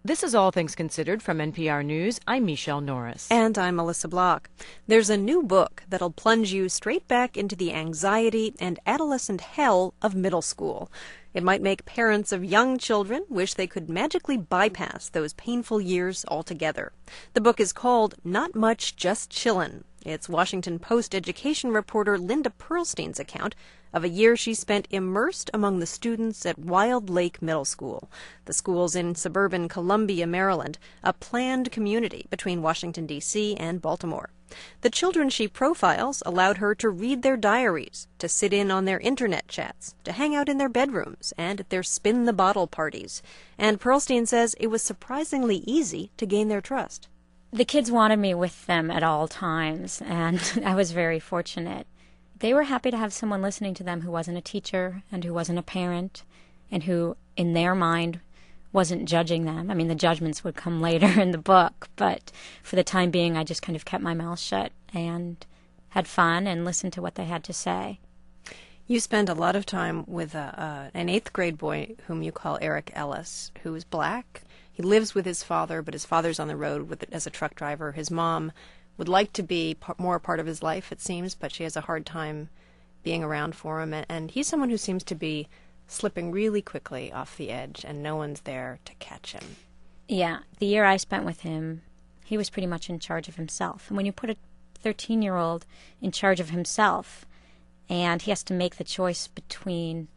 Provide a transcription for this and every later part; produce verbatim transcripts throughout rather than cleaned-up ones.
This is All Things Considered from N P R News. I'm Michelle Norris. And I'm Melissa Block. There's a new book that'll plunge you straight back into the anxiety and adolescent hell of middle school. It might make parents of young children wish they could magically bypass those painful years altogether. The book is called Not Much, Just Chillin'. It's Washington Post education reporter Linda Pearlstein's account of a year she spent immersed among the students at Wild Lake Middle School. The school's in suburban Columbia, Maryland, a planned community between Washington, D C and Baltimore. The children she profiles allowed her to read their diaries, to sit in on their internet chats, to hang out in their bedrooms and at their spin-the-bottle parties. And Pearlstein says it was surprisingly easy to gain their trust. The kids wanted me with them at all times, and I was very fortunate. They were happy to have someone listening to them who wasn't a teacher and who wasn't a parent and who, in their mind, wasn't judging them. I mean, the judgments would come later in the book, but for the time being, I just kind of kept my mouth shut and had fun and listened to what they had to say. You spend a lot of time with a, uh, an eighth grade boy whom you call Eric Ellis, who is black. He lives with his father, but his father's on the road with as a truck driver. His mom would like to be par- more a part of his life, it seems, but she has a hard time being around for him. And, and he's someone who seems to be slipping really quickly off the edge, and no one's there to catch him. Yeah, the year I spent with him, he was pretty much in charge of himself. And when you put a thirteen-year-old in charge of himself, and he has to make the choice between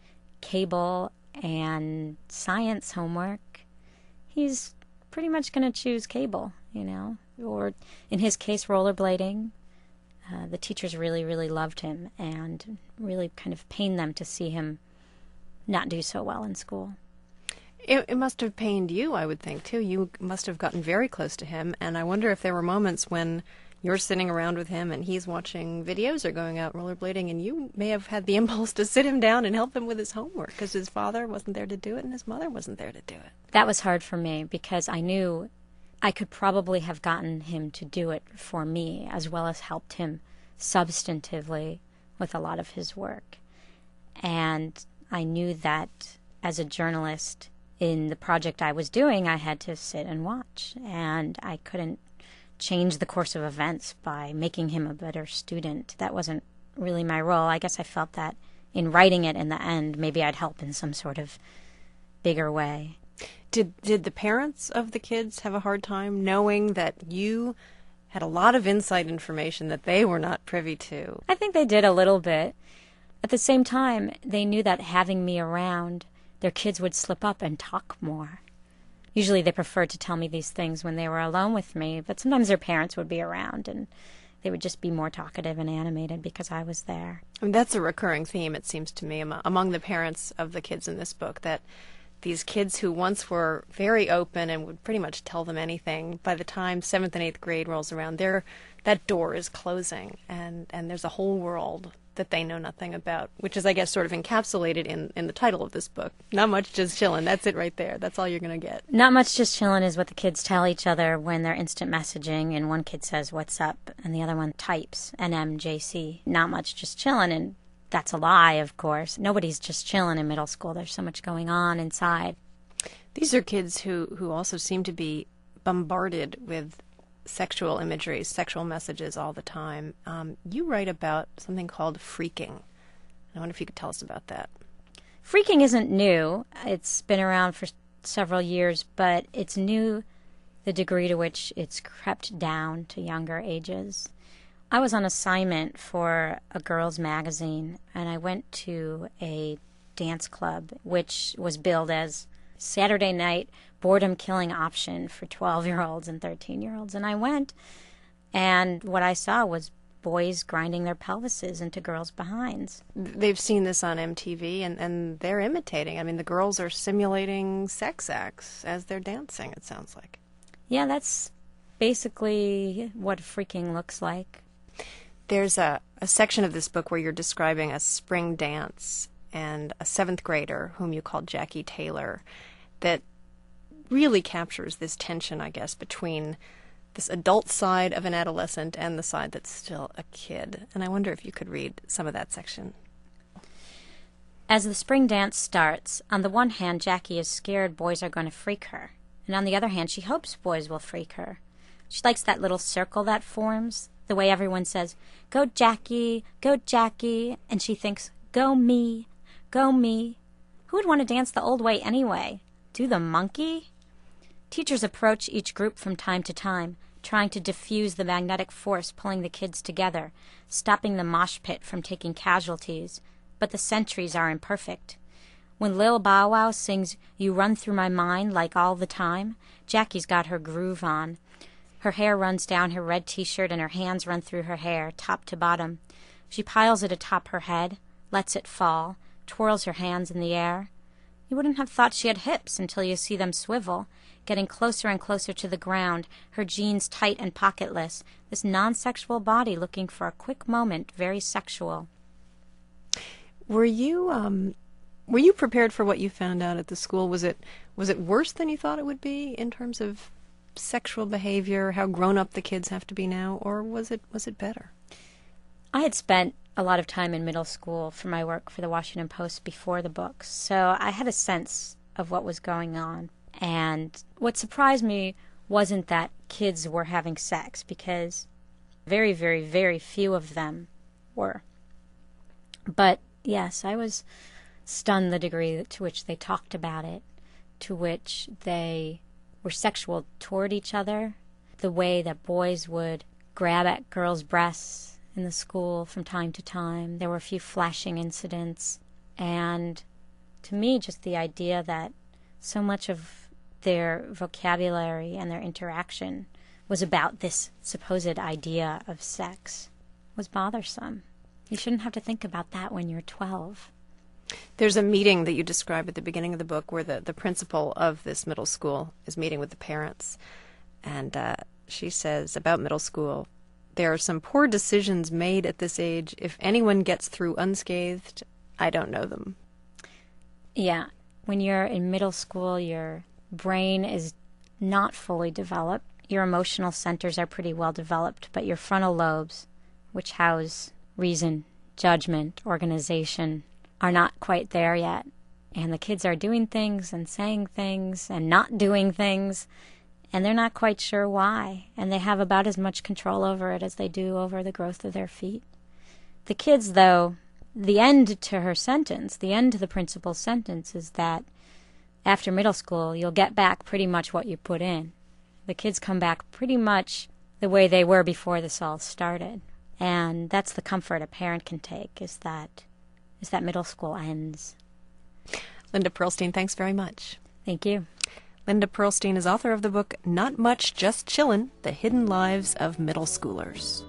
cable and science homework, he's pretty much going to choose cable, you know, or in his case, rollerblading. Uh, the teachers really, really loved him and really kind of pained them to see him not do so well in school. It, it must have pained you, I would think, too. You must have gotten very close to him, and I wonder if there were moments when you're sitting around with him and he's watching videos or going out rollerblading, and you may have had the impulse to sit him down and help him with his homework because his father wasn't there to do it and his mother wasn't there to do it. That was hard for me because I knew I could probably have gotten him to do it for me as well as helped him substantively with a lot of his work. And I knew that as a journalist in the project I was doing, I had to sit and watch, and I couldn't change the course of events by making him a better student. That wasn't really my role. I guess I felt that in writing it in the end, maybe I'd help in some sort of bigger way. Did did the parents of the kids have a hard time knowing that you had a lot of inside information that they were not privy to? I think they did a little bit. At the same time, they knew that having me around, their kids would slip up and talk more. Usually they preferred to tell me these things when they were alone with me, but sometimes their parents would be around and they would just be more talkative and animated because I was there. I mean, that's a recurring theme, it seems to me, among the parents of the kids in this book, that these kids who once were very open and would pretty much tell them anything, by the time seventh and eighth grade rolls around, they're, that door is closing, and, and there's a whole world that they know nothing about, which is, I guess, sort of encapsulated in, in the title of this book. Not much, just chillin'. That's it right there. That's all you're going to get. Not much, just chillin' is what the kids tell each other when they're instant messaging, and one kid says, "What's up?" and the other one types, N M J C. Not much, just chillin', and that's a lie, of course. Nobody's just chillin' in middle school. There's so much going on inside. These are kids who, who also seem to be bombarded with sexual imagery, sexual messages all the time. Um, you write about something called freaking. I wonder if you could tell us about that. Freaking isn't new. It's been around for several years, but it's new the degree to which it's crept down to younger ages. I was on assignment for a girls' magazine, and I went to a dance club, which was billed as Saturday night boredom-killing option for twelve-year-olds and thirteen-year-olds. And I went, and what I saw was boys grinding their pelvises into girls' behinds. They've seen this on M T V, and, and they're imitating. I mean, the girls are simulating sex acts as they're dancing, it sounds like. Yeah, that's basically what freaking looks like. There's a, a section of this book where you're describing a spring dance and a seventh grader, whom you call Jackie Taylor, that really captures this tension, I guess, between this adult side of an adolescent and the side that's still a kid. And I wonder if you could read some of that section. As the spring dance starts, on the one hand, Jackie is scared boys are going to freak her, And on the other hand, she hopes boys will freak her. She likes that little circle that forms, the way everyone says, "Go Jackie, go Jackie," and she thinks, "Go me, go me." Who would want to dance the old way anyway? Do the monkey? Teachers approach each group from time to time, trying to diffuse the magnetic force pulling the kids together, stopping the mosh pit from taking casualties, but the sentries are imperfect. When Lil Bow Wow sings "You Run Through My Mind" like all the time, Jackie's got her groove on. Her hair runs down her red t-shirt and her hands run through her hair, top to bottom. She piles it atop her head, lets it fall, twirls her hands in the air. You wouldn't have thought she had hips until you see them swivel, getting closer and closer to the ground, her jeans tight and pocketless, this non-sexual body looking for a quick moment, very sexual. Were you um, were you prepared for what you found out at the school? Was it was it worse than you thought it would be in terms of sexual behavior, how grown up the kids have to be now, or was it was it better? I had spent a lot of time in middle school for my work for the Washington Post before the book, so I had a sense of what was going on. And what surprised me wasn't that kids were having sex, because very, very, very few of them were. But yes, I was stunned the degree to which they talked about it, to which they were sexual toward each other, the way that boys would grab at girls' breasts in the school from time to time. There were a few flashing incidents, and to me, just the idea that so much of their vocabulary and their interaction was about this supposed idea of sex was bothersome. You shouldn't have to think about that when you're twelve. There's a meeting that you describe at the beginning of the book where the, the principal of this middle school is meeting with the parents. And uh, she says about middle school, "There are some poor decisions made at this age. If anyone gets through unscathed, I don't know them." Yeah. When you're in middle school, your brain is not fully developed. Your emotional centers are pretty well developed, but your frontal lobes, which house reason, judgment, organization, are not quite there yet. And the kids are doing things and saying things and not doing things, and they're not quite sure why. And they have about as much control over it as they do over the growth of their feet. The kids, though, the end to her sentence, the end to the principal's sentence is that after middle school, you'll get back pretty much what you put in. The kids come back pretty much the way they were before this all started. And that's the comfort a parent can take, is that is that middle school ends. Linda Pearlstein, thanks very much. Thank you. Linda Pearlstein is author of the book Not Much, Just Chillin', The Hidden Lives of Middle Schoolers.